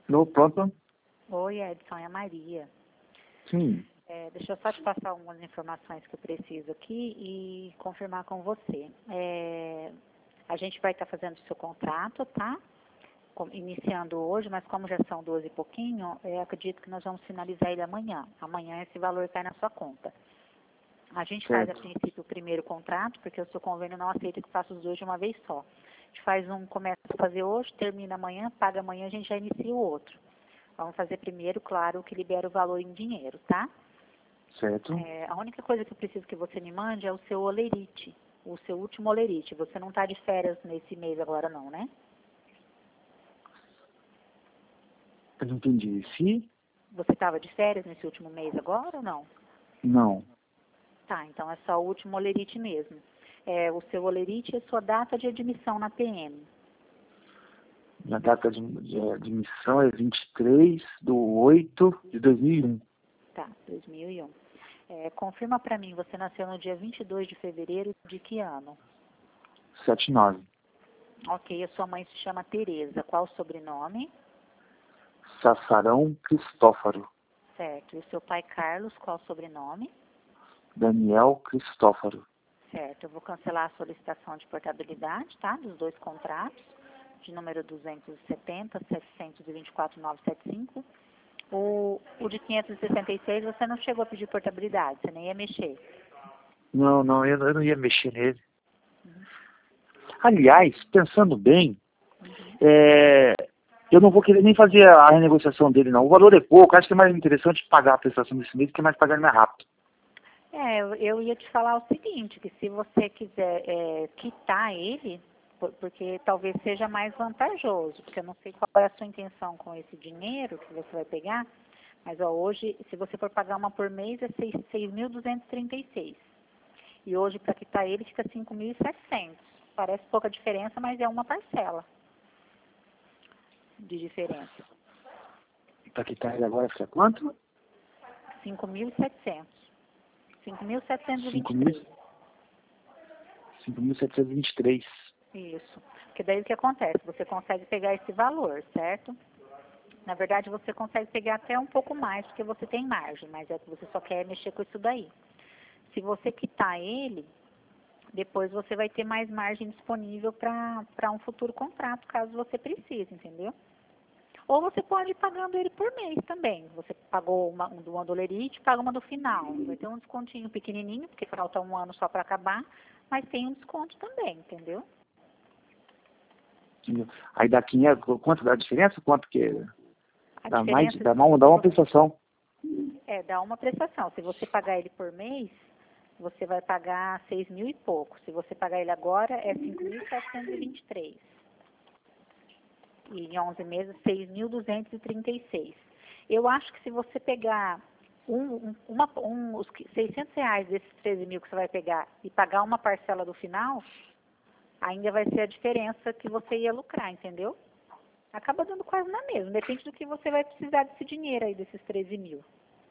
No, pronto? Oi, Edson, é a Maria. Sim. Deixa eu só te passar algumas informações que eu preciso aqui e confirmar com você. A gente vai estar fazendo o seu contrato, tá? Iniciando hoje, mas como já são 12 e pouquinho, eu acredito que nós vamos finalizar ele amanhã. Amanhã esse valor cai na sua conta. A gente faz a princípio o primeiro contrato, porque o seu convênio não aceita que faça os dois de uma vez só. A gente faz começa a fazer hoje, termina amanhã, paga amanhã, a gente já inicia o outro. Vamos fazer primeiro, claro, que libera o valor em dinheiro, tá? Certo. A única coisa que eu preciso que você me mande é o seu olerite, o seu último olerite. Você não está de férias nesse mês agora não, né? Eu não entendi. Se? Você estava de férias nesse último mês agora ou não? Não. Tá, então é só o último olerite mesmo. O seu olerite é sua data de admissão na PM. Minha data de admissão é 23/8/2001. Tá, 2001. Confirma para mim, você nasceu no dia 22 de fevereiro de que ano? 79. Ok, a sua mãe se chama Tereza. Qual o sobrenome? Sassarão Cristófaro. Certo. E o seu pai Carlos, qual o sobrenome? Daniel Cristófaro. Certo. Eu vou cancelar a solicitação de portabilidade, tá? Dos dois contratos, de número 270, 724, 975. O de 566 você não chegou a pedir portabilidade, você nem ia mexer. Não, eu não ia mexer nele. Aliás, pensando bem, eu não vou querer nem fazer a renegociação dele, não. O valor é pouco, acho que é mais interessante pagar a prestação desse mês, que é mais pagar mais rápido. Eu ia te falar o seguinte, que se você quiser quitar ele, porque talvez seja mais vantajoso, porque eu não sei qual é a sua intenção com esse dinheiro que você vai pegar, mas hoje, se você for pagar uma por mês, é 6.236. E hoje, para quitar ele, fica 5.700. Parece pouca diferença, mas é uma parcela de diferença. Para quitar ele agora fica quanto? 5.700. 5.723. 5.723. Isso. Porque daí o que acontece? Você consegue pegar esse valor, certo? Na verdade, você consegue pegar até um pouco mais, porque você tem margem, mas é que você só quer mexer com isso daí. Se você quitar ele, depois você vai ter mais margem disponível para um futuro contrato, caso você precise, entendeu? Ou você pode ir pagando ele por mês também. Você pagou uma do Andolerite, paga uma do final. Vai ter um descontinho pequenininho, porque falta um ano só para acabar, mas tem um desconto também, entendeu? Aí dá 500, quanto dá a diferença? Quanto que dá mais? Diferença, Dá uma prestação. dá uma prestação. Se você pagar ele por mês, você vai pagar 6.000 e pouco. Se você pagar ele agora, é 5.723. E em 11 meses, 6.236. Eu acho que se você pegar os 600 reais desses 13 mil que você vai pegar e pagar uma parcela do final, ainda vai ser a diferença que você ia lucrar, entendeu? Acaba dando quase na mesma. Depende do que você vai precisar desse dinheiro aí, desses 13 mil.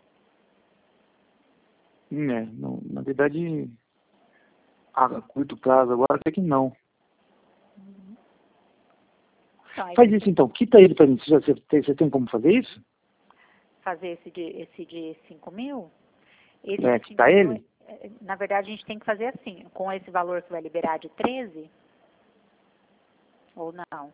Não, na verdade, a curto prazo agora até que não. Então, Faz isso então, quita ele para mim. Você tem como fazer isso? Fazer esse de 5 mil? Quitar ele? Na verdade, a gente tem que fazer assim, com esse valor que vai liberar de 13, ou não?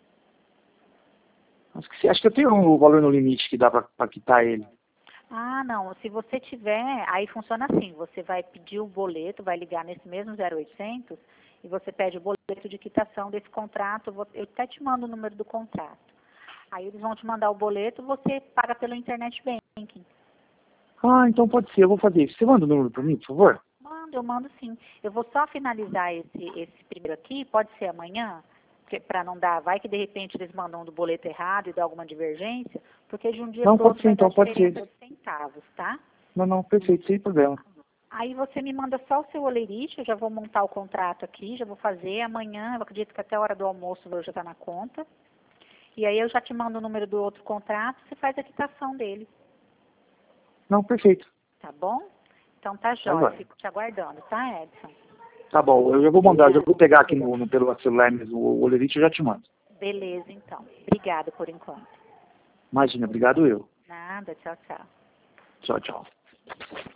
Acho que eu tenho um valor no limite que dá para quitar ele. Ah, não. Se você tiver, aí funciona assim. Você vai pedir o boleto, vai ligar nesse mesmo 0800 e você pede o boleto de quitação desse contrato. Eu até te mando o número do contrato. Aí eles vão te mandar o boleto, você paga pelo internet banking. Ah, então pode ser, eu vou fazer isso. Você manda o número para mim, por favor? Eu mando sim. Eu vou só finalizar esse primeiro aqui, pode ser amanhã, para não dar, vai que de repente eles mandam do boleto errado e dá alguma divergência, porque de um dia para o outro vai dar diferença de centavos, tá? Não, perfeito, sem problema. Aí você me manda só o seu olerite, eu já vou montar o contrato aqui, já vou fazer. Amanhã, eu acredito que até a hora do almoço o valor já está na conta. E aí eu já te mando o número do outro contrato, você faz a quitação dele. Não, perfeito. Tá bom? Então tá jóia, fico te aguardando, tá, Edson? Tá bom, eu já vou mandar, já vou pegar aqui pelo celular mesmo, o olerite eu já te mando. Beleza, então. Obrigada por enquanto. Imagina, obrigado eu. Nada, tchau, tchau. Tchau, tchau.